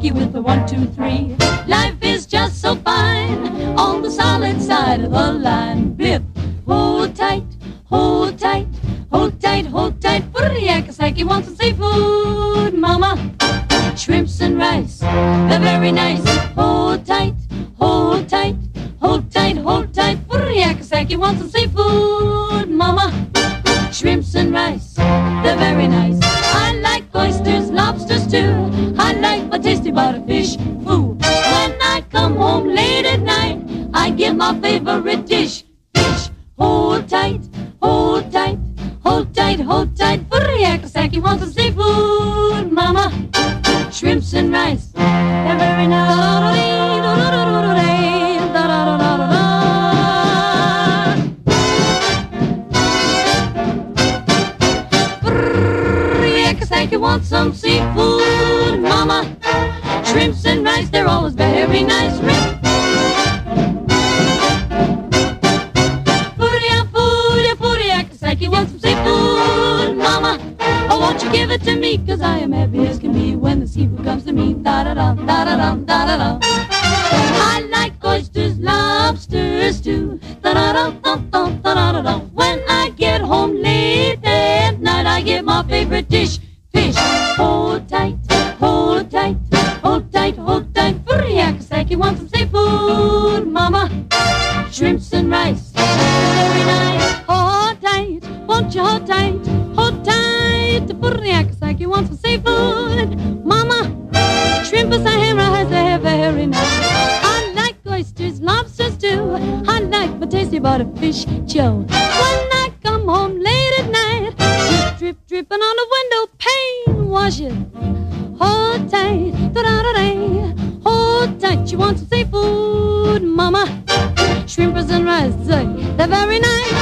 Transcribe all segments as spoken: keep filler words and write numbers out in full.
yakety-sacky with the one, two, three. Life is just so fine on the solid side of the line. Biff, hold tight, hold tight, hold tight, hold tight. Yakety-sacky wants some seafood, mama. Shrimps and rice, they're very nice. Hold tight, hold tight, hold tight, hold tight. Yakety-sacky wants some seafood, mama. Shrimps and rice, they're very nice. I like oysters, lobsters too. I like my tasty butterfish, ooh. When I come home late at night, I get my favorite dish, fish. Hold tight, hold tight, hold tight, hold tight. Yakety-sacky wants some seafood, mama. Shrimps and rice, they're very nice. Yakety-sacky wants some seafood, mama. Shrimps and rice, they're always very nice. Yakety-sacky wants some seafood, mama. Oh, won't you give it to me? Cause I am happy as can be when the seafood comes to me. Da-da-da, da-da-da, da-da-da. I like oysters, lobsters too. Da-da-da, da-da-da, da-da-da. When I get home late at night, I get my favorite dish, fish. Hold tight, hold tight, hold tight, hold tight. Yakety-sacky wants some seafood, mama. Shrimps and rice, very nice. Hold tight, won't you hold tight, hold tight. Yakety-sacky wants some seafood, mama. Shrimp and ham rice, they're very nice. I like oysters, lobsters too. I like my tasty butterfish, Joe. When I come home late at night, drip, dripping on the window pane, wash it. Hold tight, da-da-da-da. Hold tight, you want some seafood, mama. Shrimpers and rice, they're very nice.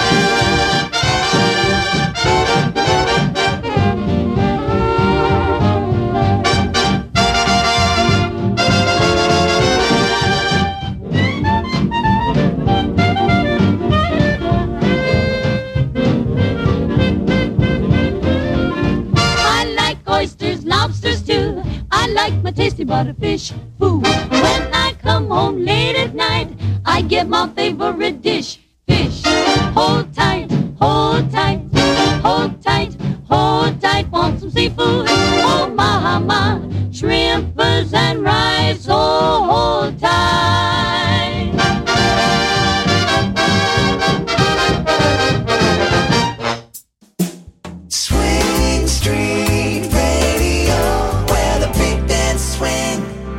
I like oysters, lobsters too. I like my tasty butterfish, food. When I come home late at night, I get my favorite dish, fish. Hold tight, hold tight, hold tight, hold tight. Want some seafood? Oh, mama, shrimpers and rice. Oh,